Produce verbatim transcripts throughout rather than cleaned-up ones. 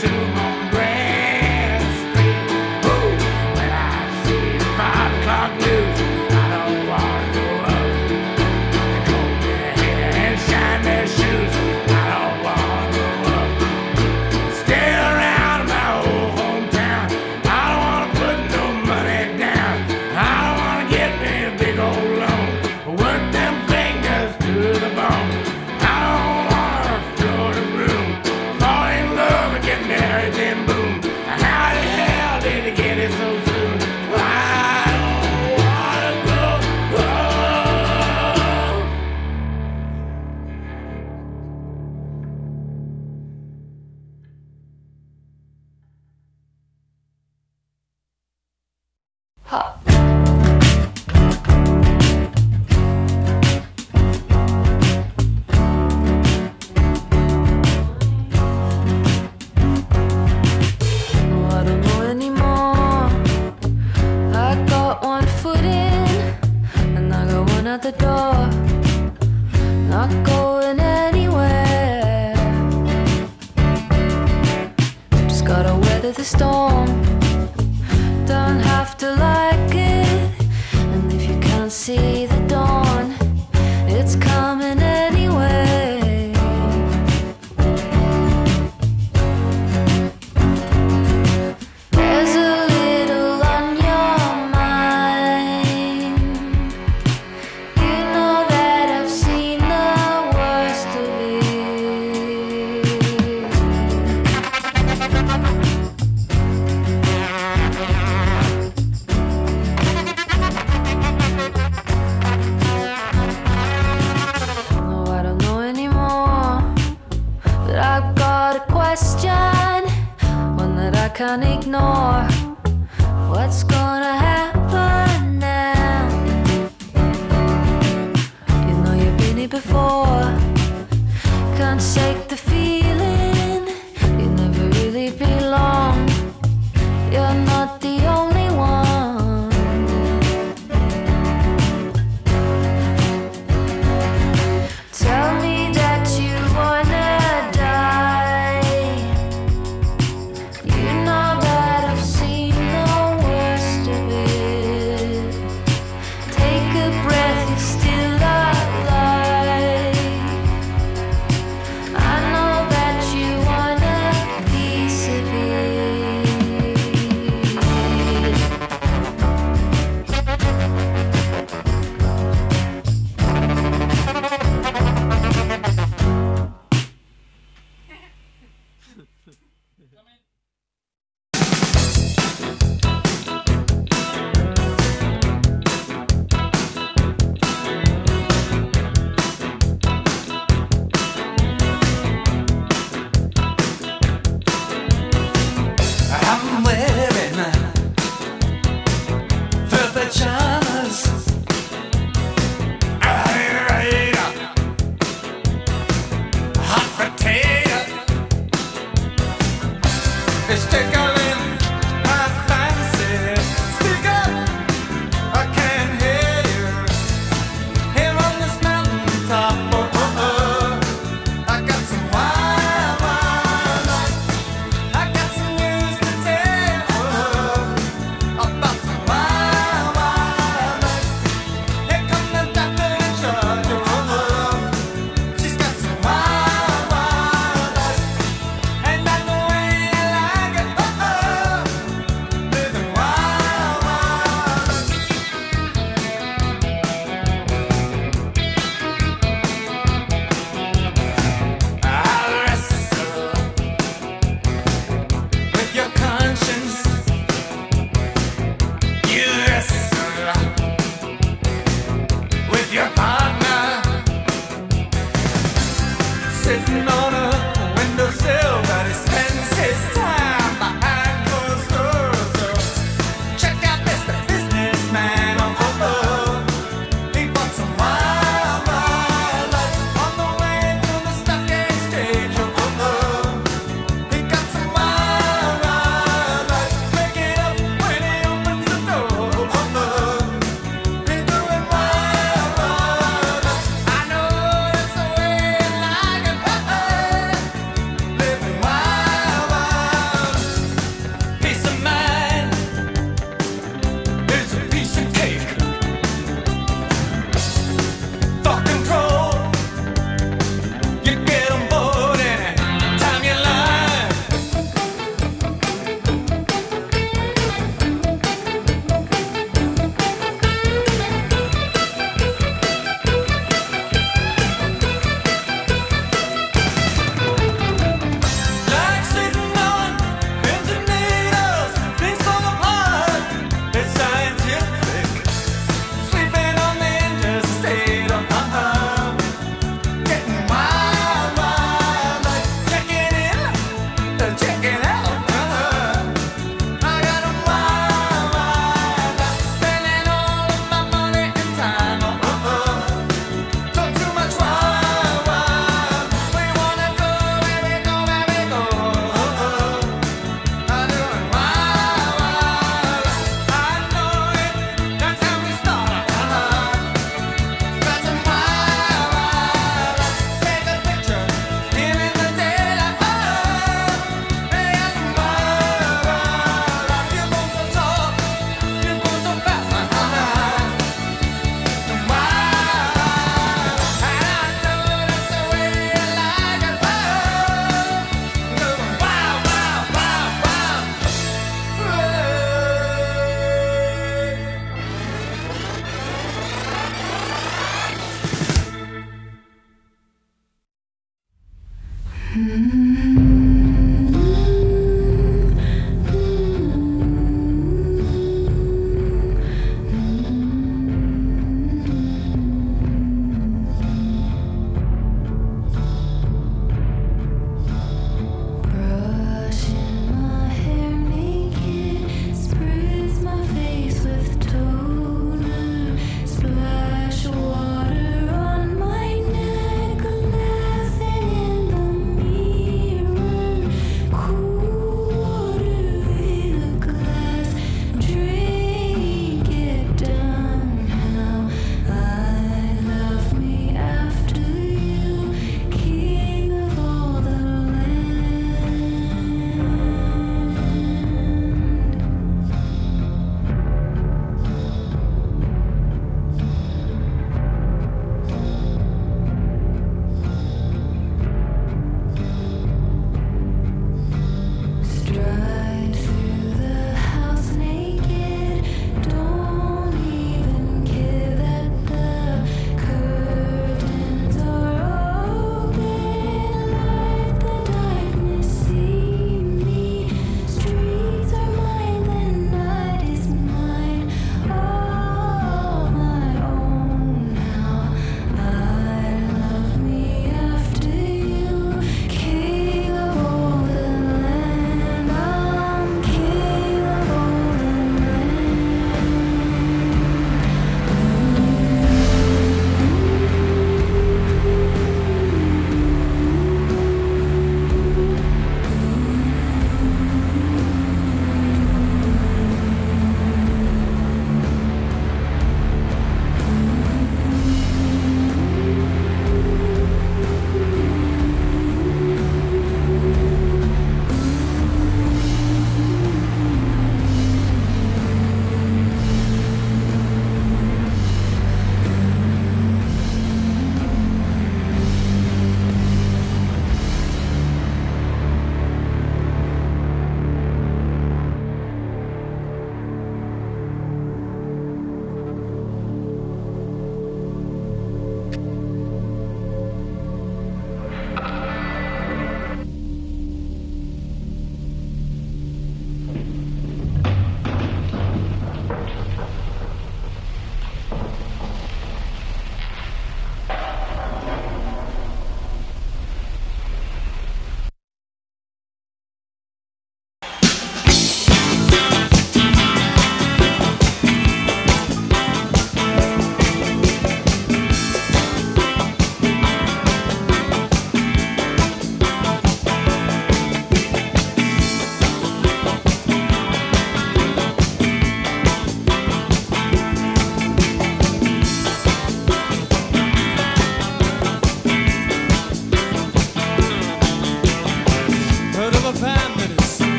I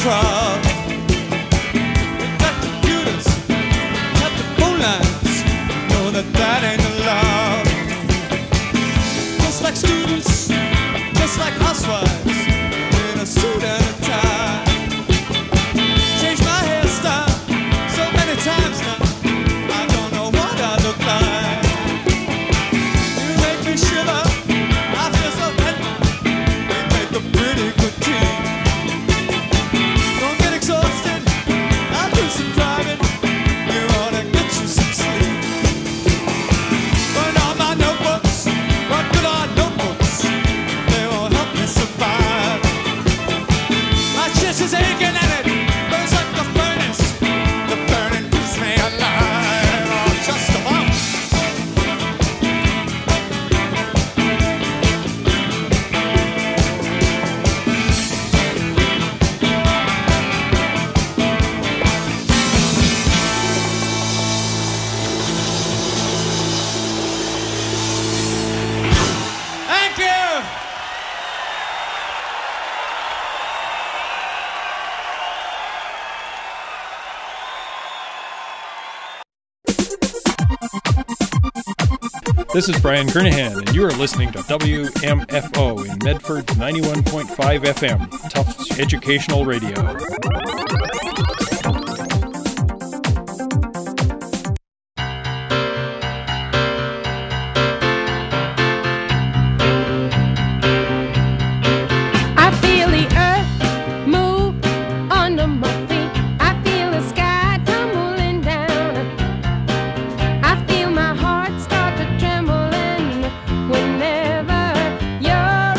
crowd. They got computers, got the phone lines, know that that ain't allowed. Just like students, just like housewives, in a suit and a tie. Changed my hairstyle so many times now, I don't know what I look like. You make me shiver, I feel so tender. We make a pretty good team. Don't get exhausted, I'll do some driving. You ought to get you some sleep. Burn all my notebooks, what good are notebooks? They won't help me survive. My chest is aching and it burns like the furnace. The burning keeps me alive. Oh, just about. Thank you. This is Brian Kernahan, and you are listening to W M F O in Medford's ninety-one point five F M, Tufts Educational Radio. I feel the earth move under my feet. I feel the sky tumbling down. I feel my heart start to trembling whenever you're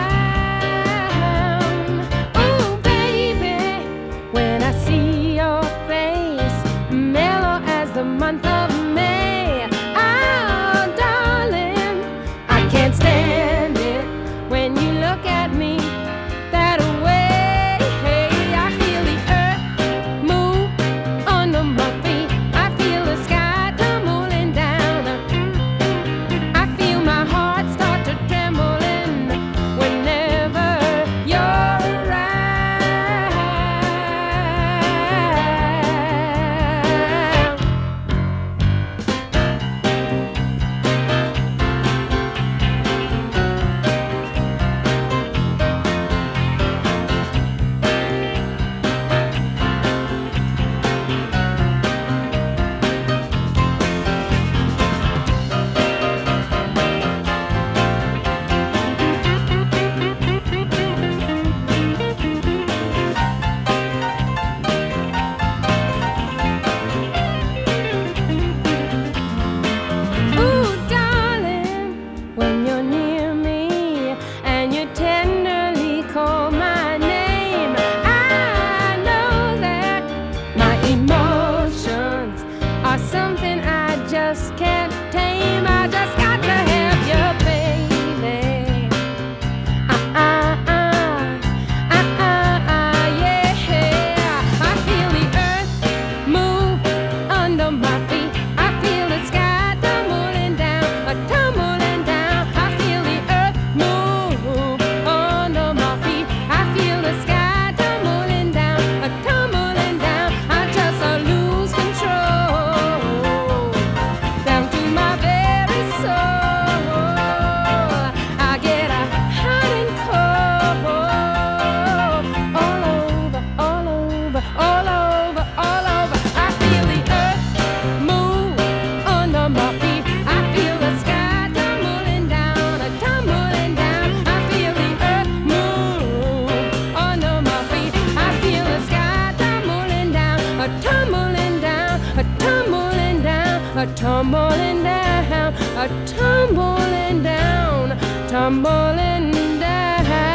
around. Oh, baby, when I see your face, mellow as the month of May. Oh, darling, I can't stand it when you look at me that way. I feel the earth move under my feet. I feel the sky tumbling down. I feel my heart start to trembling whenever you're around. Ooh, darling, when you're near me and you tenderly call my name, I know that my emotions are something I just can't tame. I just got to have you, baby. Uh, uh, uh, uh, uh, uh, yeah. I feel the earth move under my feet. I feel the sky tumbling down, a tumbling down. I feel the earth move under my feet. I feel the sky tumbling down, a tumbling down. I just uh, lose control down to my very soul. I get a hot and cold all over, all over, all over, all over. I feel the earth move under my feet. I feel the sky tumbling down, a tumbling down. I feel the earth move under my feet. I feel the sky tumbling down, a tumbling down, a tumbling down, a tumbling down, a tumbling down, tumbling down.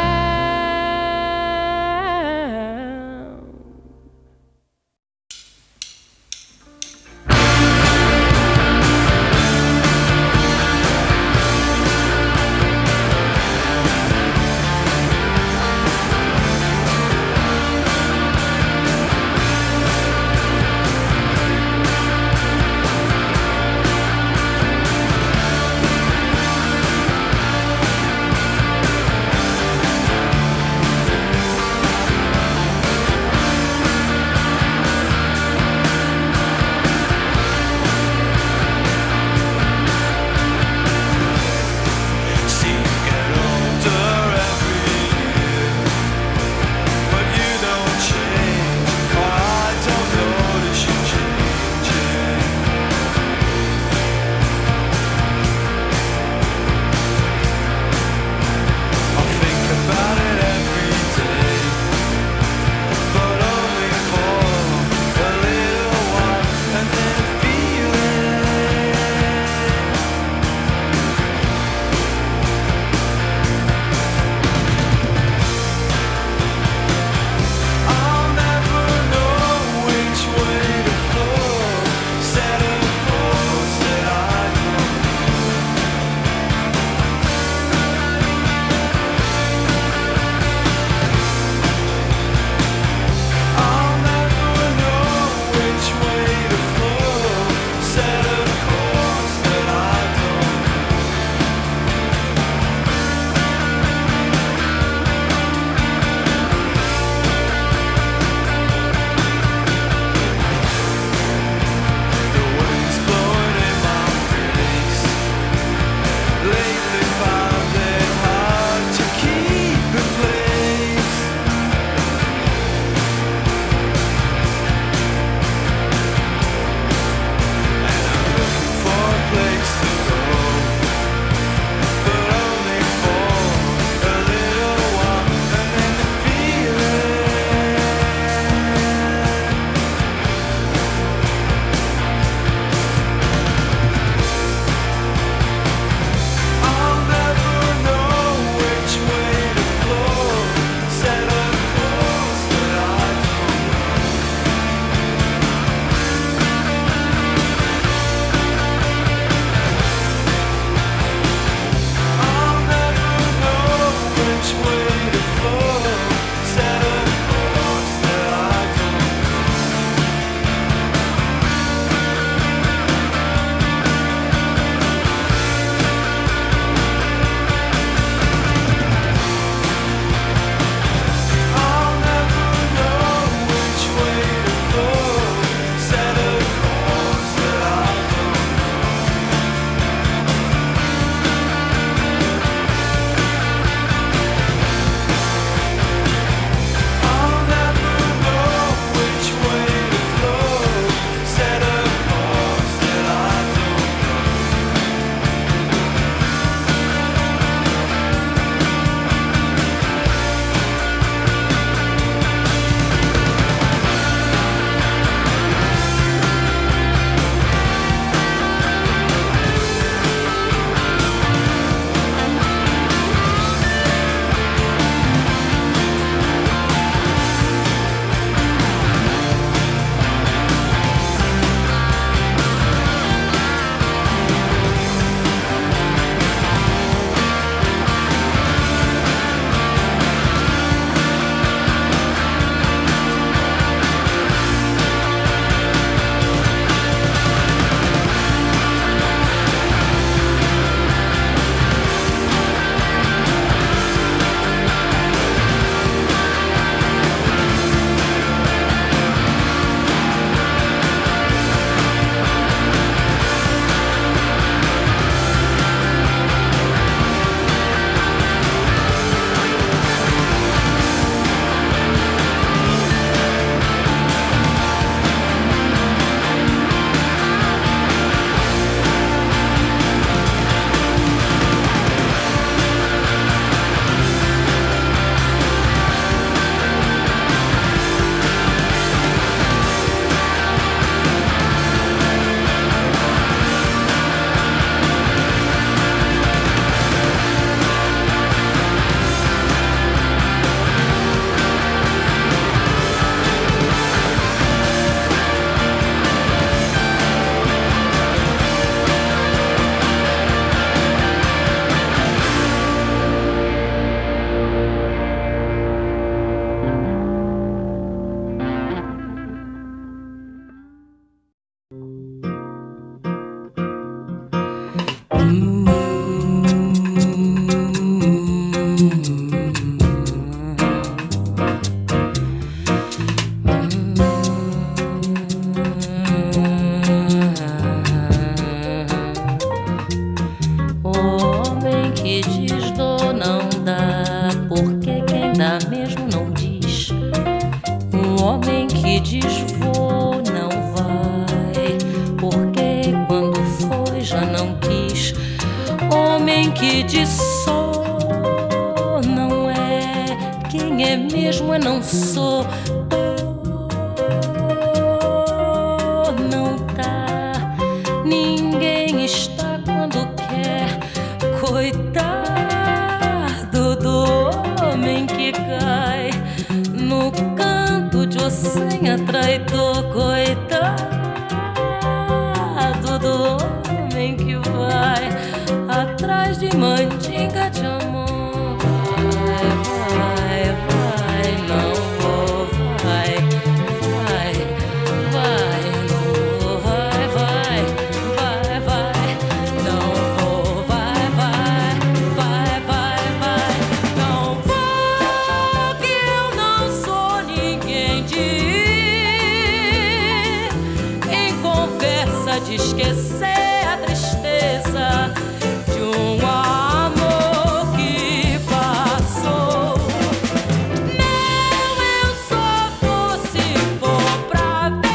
que diz dou não dá, porque quem dá mesmo não diz. Um homem que diz vou não vai, porque quando foi já não quis. Homem que diz sou não é, quem é mesmo é não sou. Não tá, ninguém está quando quer. Coitado do homem que cai no canto de ossenha traidor. Coitado do homem que vai atrás de mandinga de amor. Vai, vai, vai, não vou, vai, vai, vai, não vou, vai, vai, vai, vai, não vou, vai, vai, vai, vai, vai, não vou, que eu não sou ninguém de ir em conversa de esquecer a tristeza de um amor que passou. Não, eu só vou se for pra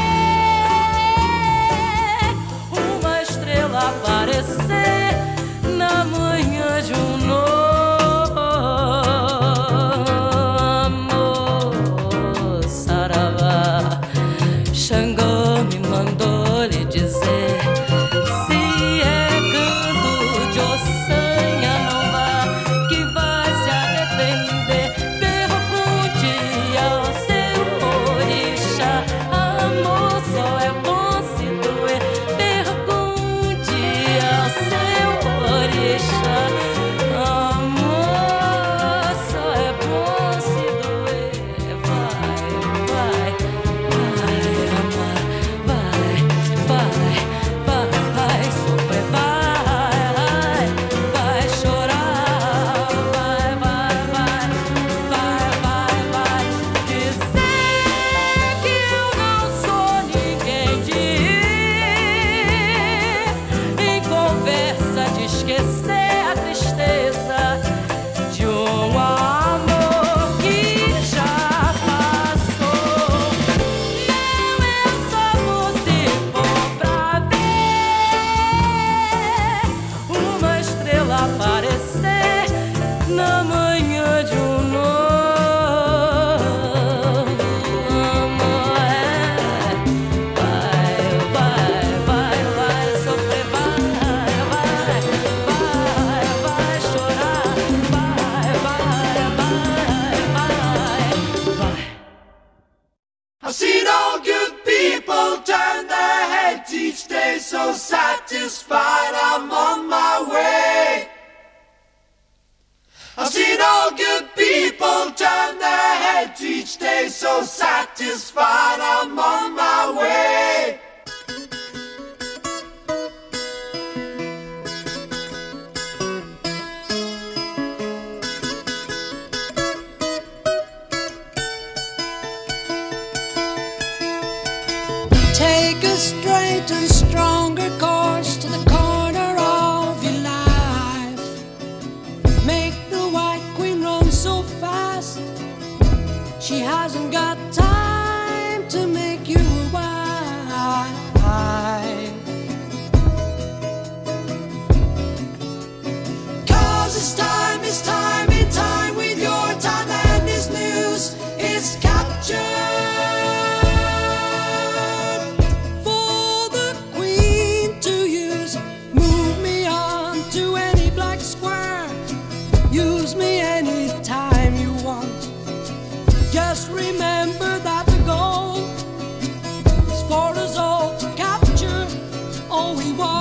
ver uma estrela aparecer na manhã de um novo amor. Saravá, Xangô me mandou lhe dizer: se é canto de ossanha, não vá, que vai se arrepender. Pergunte ao seu orixá, amor só é bom se doer. Pergunte ao seu orixá, amor só é bom se doer. Vai, vai, vai amar, vai, vai, vai, vai sofrer, vai, vai chorar, vai, vai, vai, vai, vai, vai dizer que eu não sou ninguém de ir em conversa de esquecer a tristeza de um amor que já passou. Não, eu só vou se for pra ver uma estrela aparecer na manhã de um novo amor. Vai, vai, vai, vai sofrer, vai, vai, vai, vai chorar, vai, vai, vai, vai, vai. I've seen all good people turn their heads each day, so satisfied I'm on my way. I've seen all good people turn their heads each day, so satisfied I'm on my way. Take a straight and stronger course to the corner of your life. Make the White Queen run so fast, she hasn't got time to make you a wife. Cause it's time, it's time, in time with your time, and this news is captured for the Queen to use. Move me on to any black square, use me anytime you want. Just remember that the goal is for us all to capture all we want.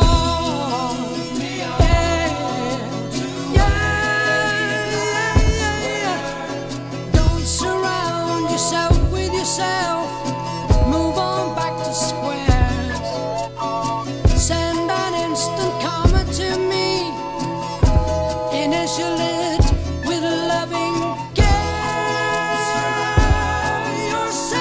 Don't surround yourself with yourself. Move on back to squares. Send an instant comment to me. Initial it with loving care. You're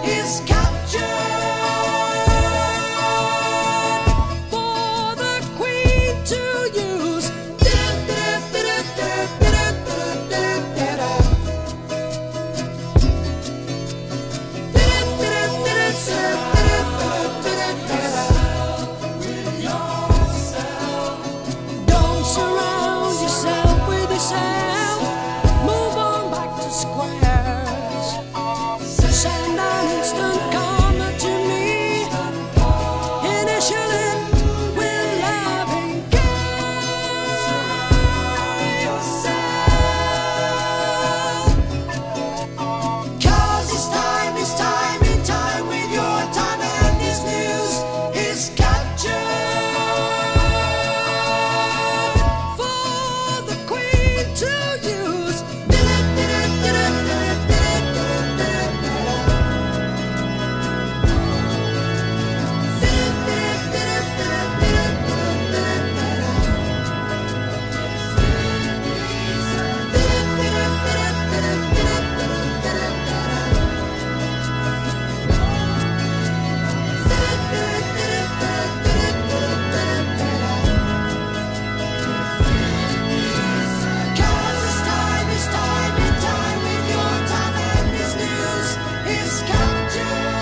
is captured for the queen to use. Don't surround yourself with yourself. Move on back to squares. Send an instant karma to me. Initial it with loving care yourself. Cause it's time, it's time, in time with your time, and this news is captured for the queen to use. Cause it's time, it's time, in time with your time, and this news is captured.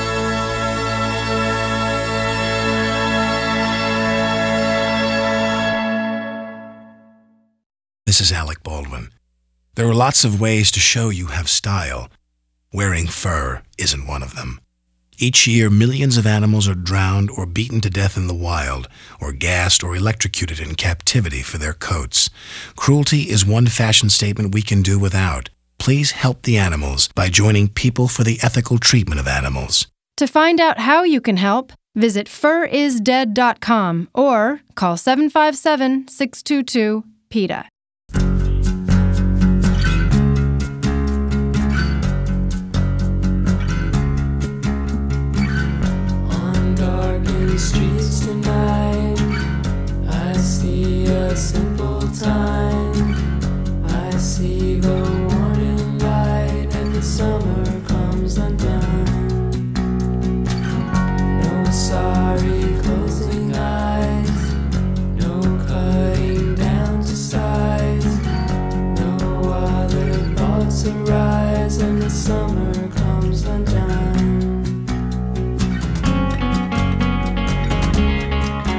This is Alec Baldwin. There are lots of ways to show you have style. Wearing fur isn't one of them. Each year, millions of animals are drowned or beaten to death in the wild, or gassed or electrocuted in captivity for their coats. Cruelty is one fashion statement we can do without. Please help the animals by joining People for the Ethical Treatment of Animals. To find out how you can help, visit fur is dead dot com or call seven five seven, six two two, PETA. On darkened streets tonight, I see a simple time. I see the warning light, and the summer comes undone. No sorry closing eyes, no cutting down to size, no other thoughts arise, and the summer comes undone.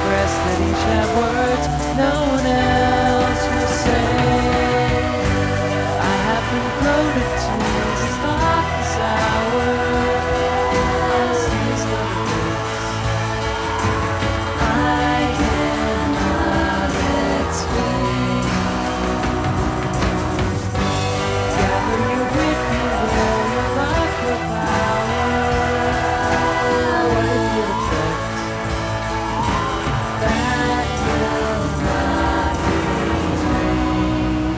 breasts that each have words no one else will say. I have been floated to this thoughtless hour. I see stories I cannot explain. Gather your wit, you will, your luck, your power. What it would affect that will not remain.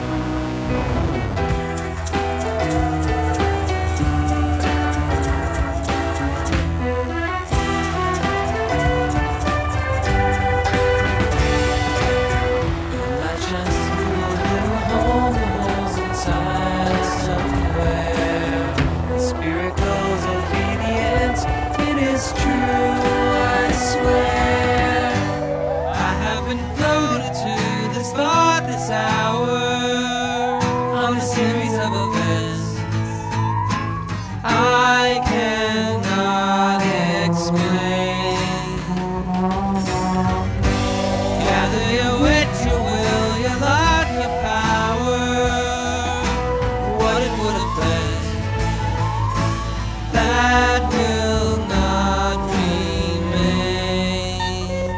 I just moved you home, the holes inside somewhere. The spirit goes obedience, it is true, I swear. I have been floated to this thoughtless hour on a series of events I cannot explain. Gather your wit, your will, your luck, your power. What it would affect that will not remain.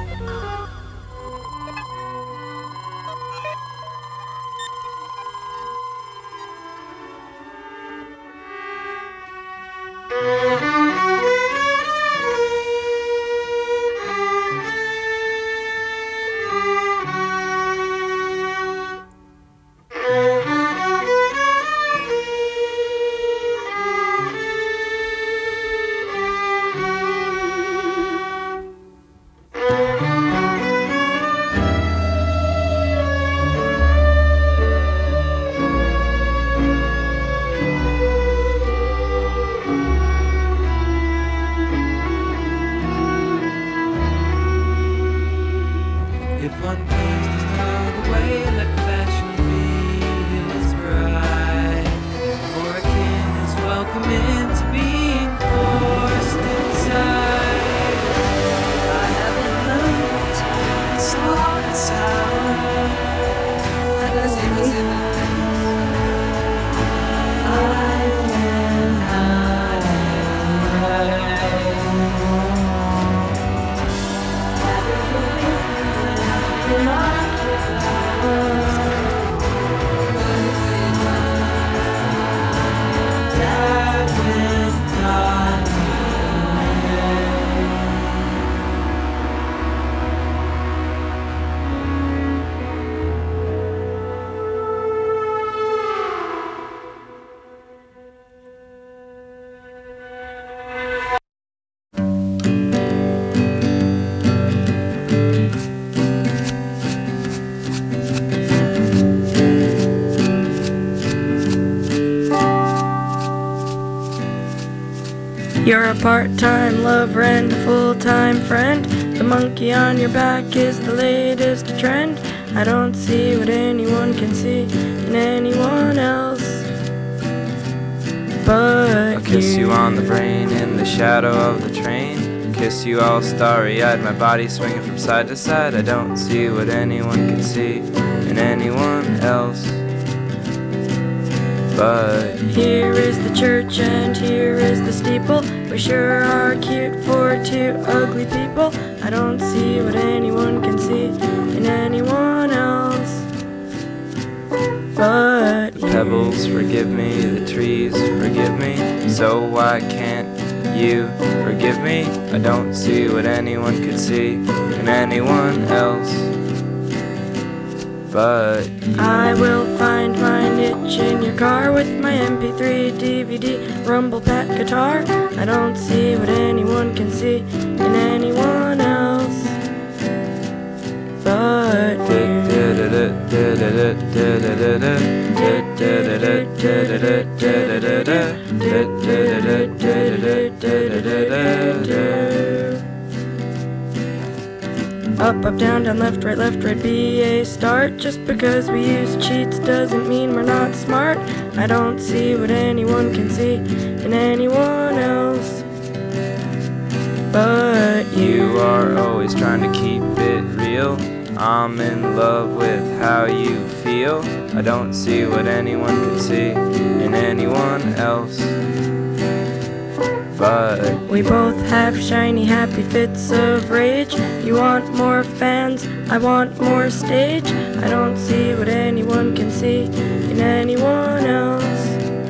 If one pleased is thrown away, let fashion be his bride. For a king is welcome into being forced inside. I have been learned to slow and sour. I was in the I cannot You're a part-time lover and a full-time friend. The monkey on your back is the latest trend. I don't see what anyone can see in anyone else but I'll kiss you on the brain in the shadow of the train. Kiss you all starry-eyed, my body swinging from side to side. I don't see what anyone can see in anyone else but here is the church and here is the steeple. We sure are cute for two ugly people. I don't see what anyone can see in anyone else but the pebbles forgive me, the trees forgive me. So why can't you forgive me? I don't see what anyone could see in anyone else but you. I will find my niche in your car with my M P three, D V D, rumble pack guitar. I don't see what anyone can see in anyone else but you. Up, up, down, down, left, right, left, right, B, A, start. Just because we use cheats doesn't mean we're not smart. I don't see what anyone can see in anyone else but you. You are always trying to keep it real. I'm in love with how you feel. I don't see what anyone can see in anyone else but we both have shiny, happy fits of rage. You want more fans, I want more stage. I don't see what anyone can see in anyone else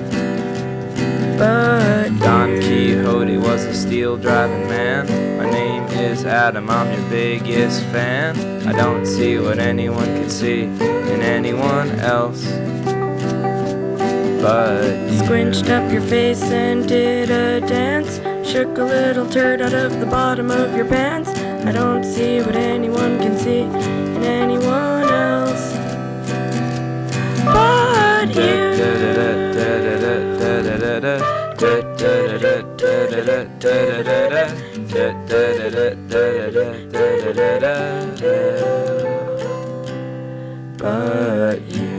but Don you. Quixote was a steel driving man. My name is Adam, I'm your biggest fan. I don't see what anyone can see in anyone else but you. Squinched up your face and did a dance. Shook a little turd out of the bottom of your pants. I don't see what anyone can see in anyone else but you. But you.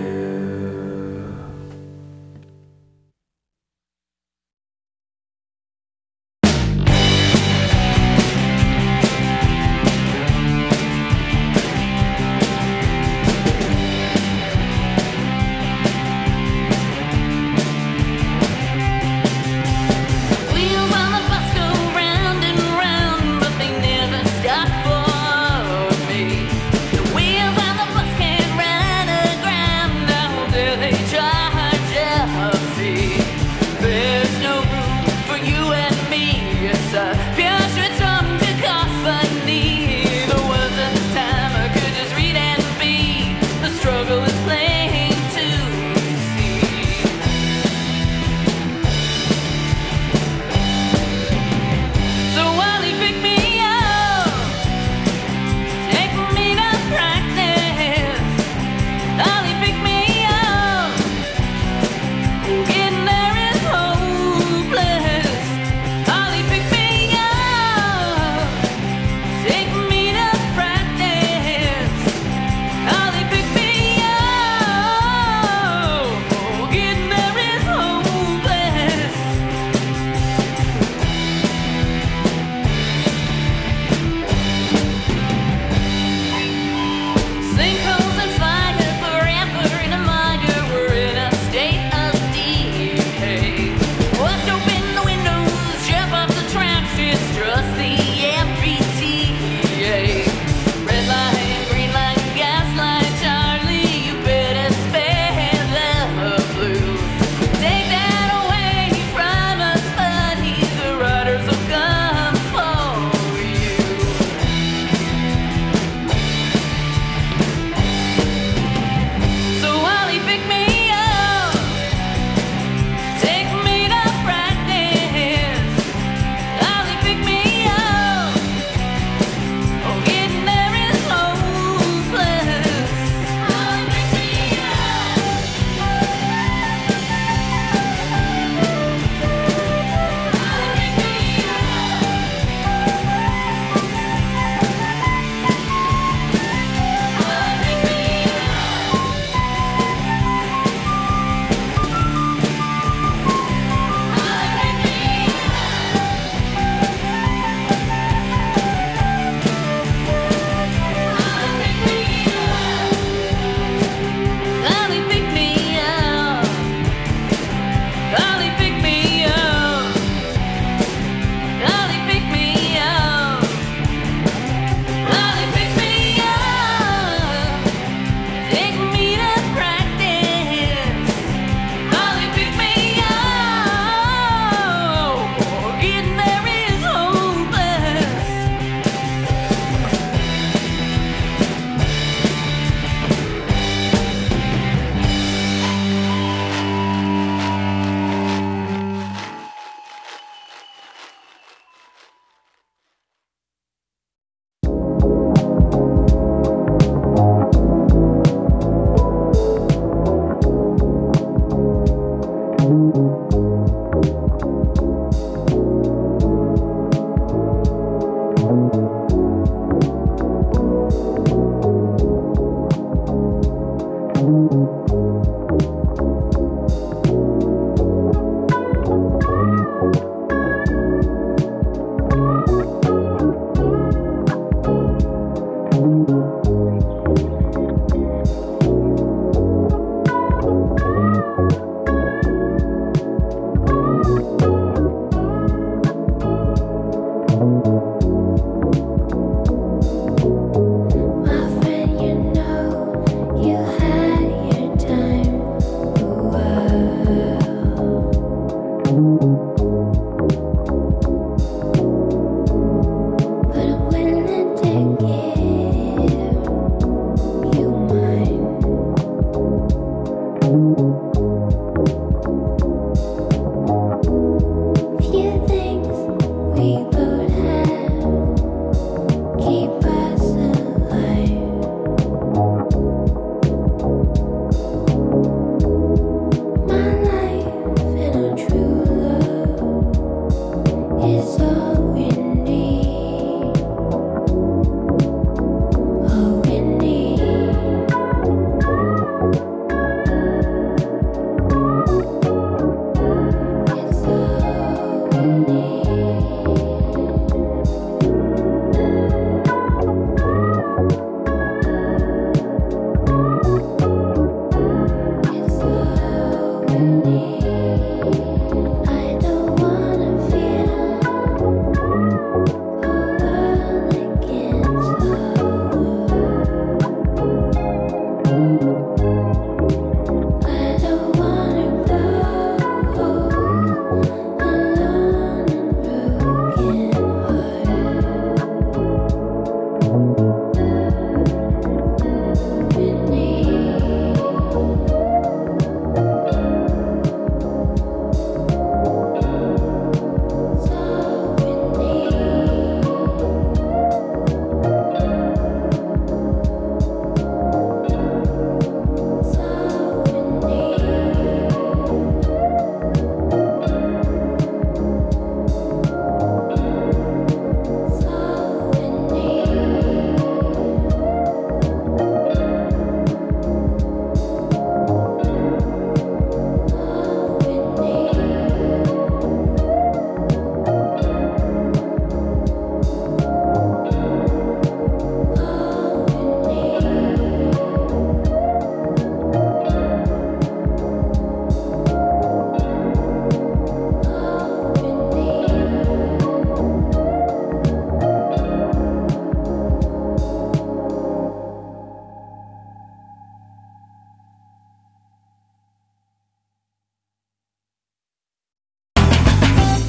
Wheels on the bus go round and round, but they never stop.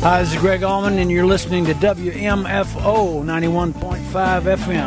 Hi, this is Greg Allman, and you're listening to W M F O ninety-one point five F M.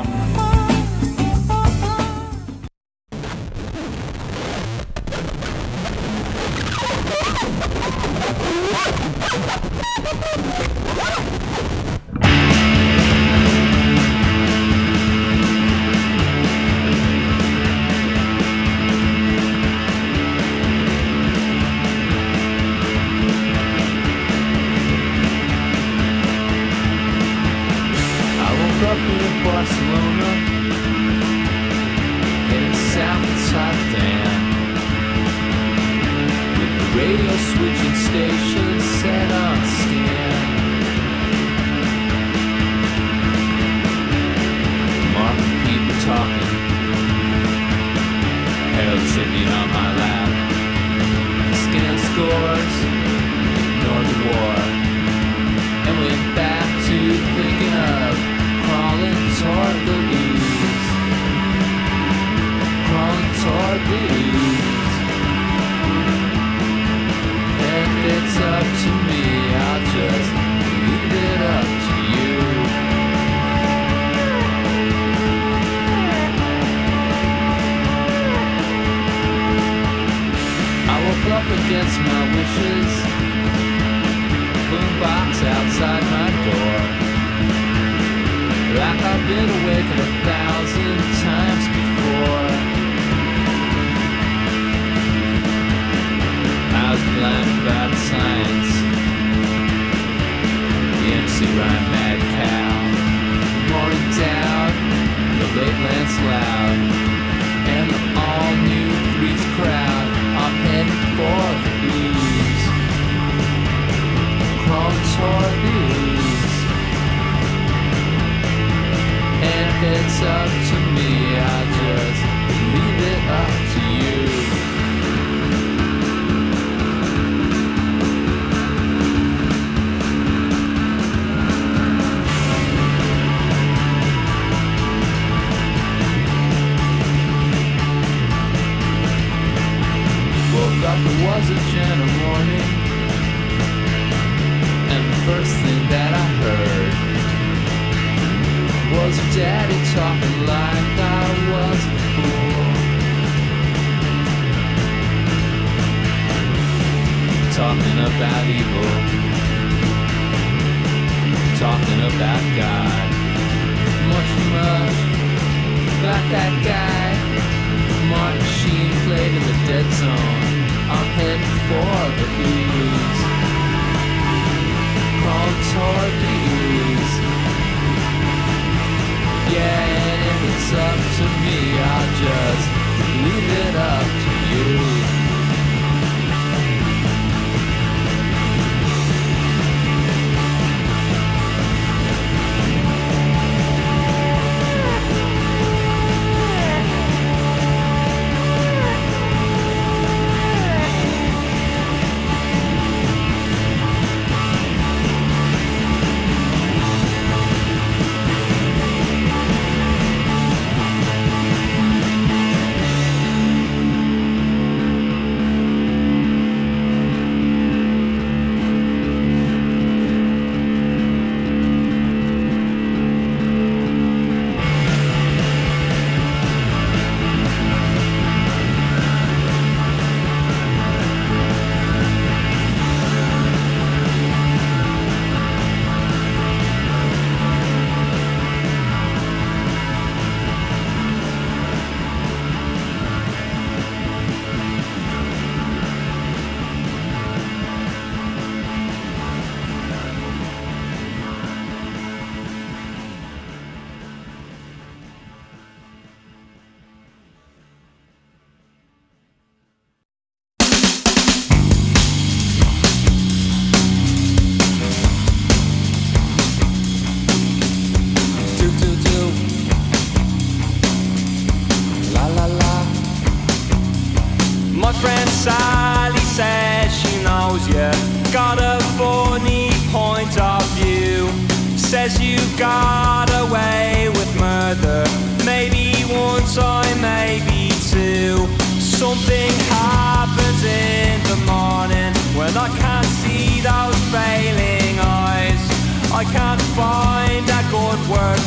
I can't see those failing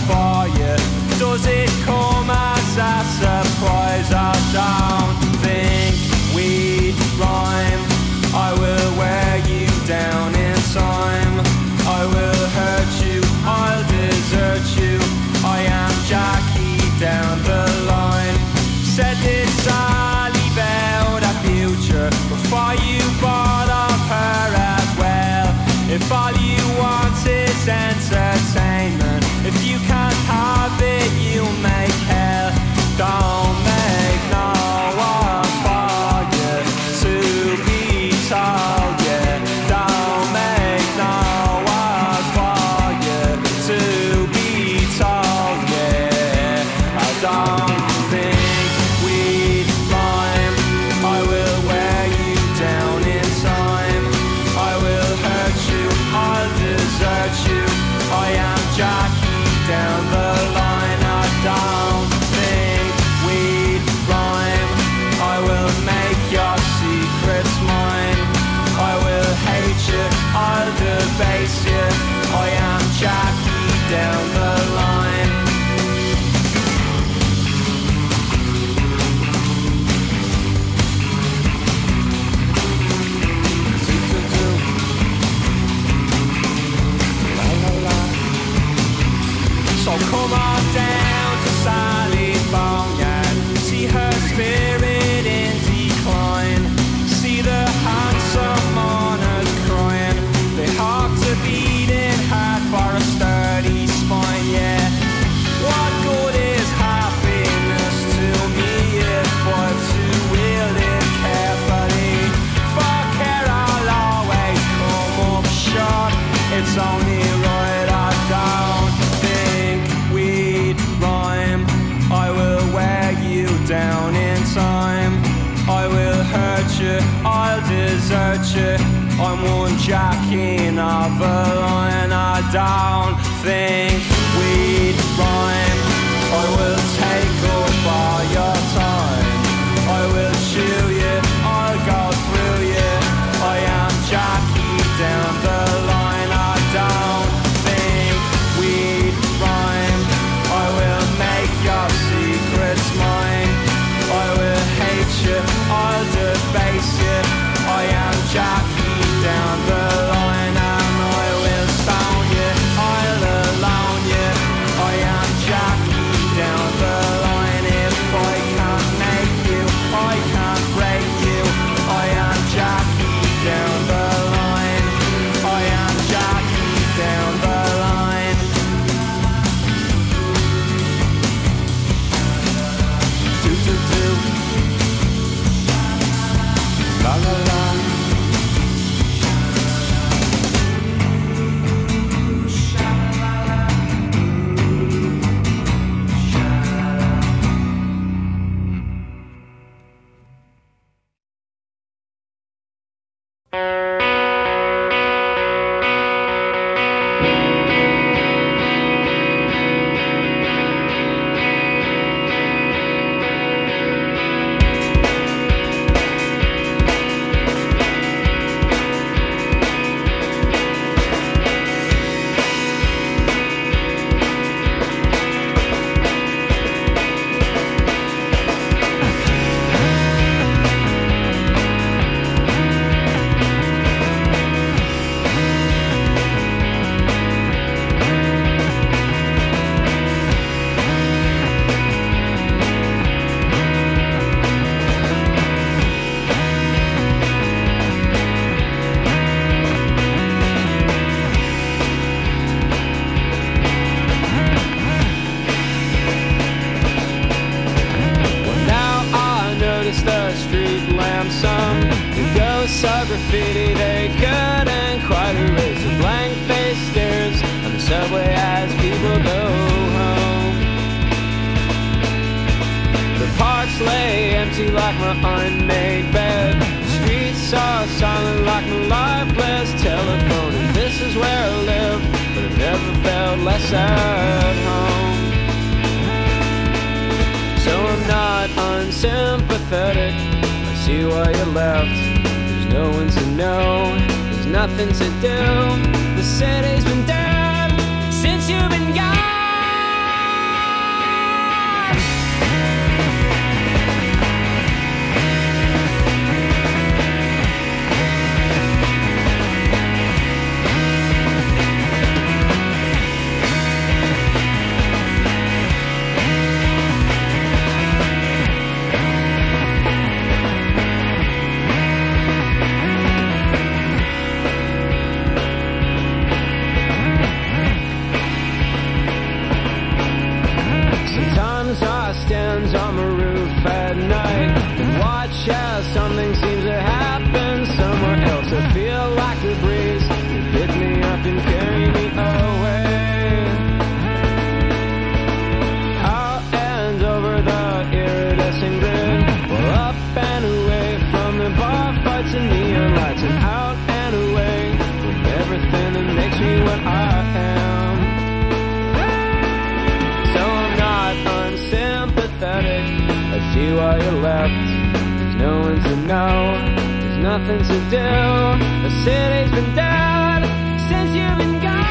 for you? Does it come as a surprise? I don't think we'd rhyme. I will wear you down in time. I will hurt you, I'll desert you. I am Jackie down the line. Said this Sally about a future before you bought off her as well. If all you want is entertainment, if you can't have it, you make hell. Don't make no one for you to be told, yeah. Don't make no one for you to be told, yeah. I don't think we'd rhyme. I will wear you down in time. I will hurt you, I'll desert you. I am Jackie down the line. I don't think we'd rhyme. I will make your secrets mine. I will hate you, I'll debase you. I am Jackie down the line. Do, do, do. La, la, la. So come on down to Sally's boneyard. See her spirit in decline. See the handsome mourners crying. They hawk to beating heart for a sturdy spine, yeah. What good is happiness to me if we're to wield it carefully? For care I'll always come up short. It's only right I don't think we'd rhyme. I will wear you down in time. I will hurt you, I'll desert you. I'm one Jackie of a line. I don't think we'd rhyme. I will take up all your time. I will chew you, I'll go through you. I am Jackie down the line. I don't think we'd rhyme. I will make your secrets mine. I will hate you, I'll debase you. I am Jackie down the line. And I will stone you, I'll alone you. I am Jackie down the line. If I can't make you, I can't break you. I am Jackie down the line. I am Jackie down the line. Do do do. La la la. graffiti they couldn't quite erase. The blank face stares on the subway as people go home. The parks lay empty like my unmade bed. The streets are silent like my lifeless telephone. And this is where I live, but I've never felt less at home. So I'm not unsympathetic. I see why you left. There's no one to know. There's nothing to do. The city's been dead since you've been gone. sun's on the roof at night. Watch as something seems to happen somewhere else. I feel like the breeze can pick me up and carry me away. Out and over the iridescent grid, well, up and away from the bar fights and neon lights, and out and away from everything that makes me what I am. So I'm not unsympathetic. I see why you're left. There's no one to know. There's nothing to do. The city's been dead since you've been gone.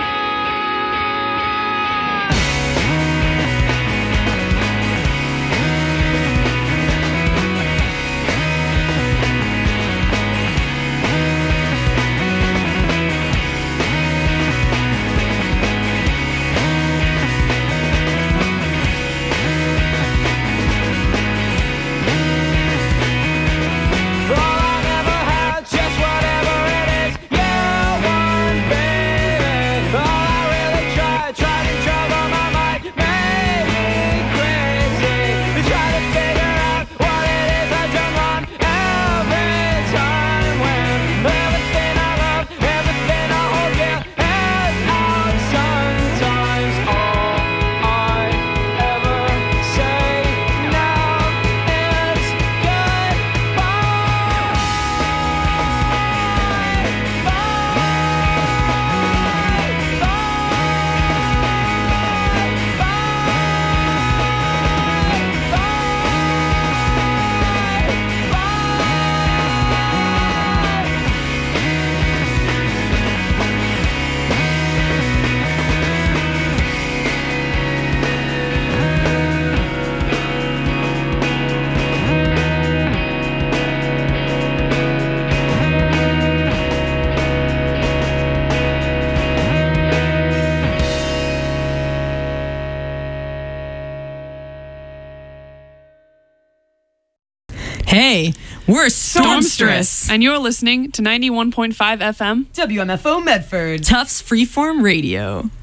Hey, we're Stormstress. And you're listening to ninety-one point five F M W M F O Medford. Tufts Freeform Radio.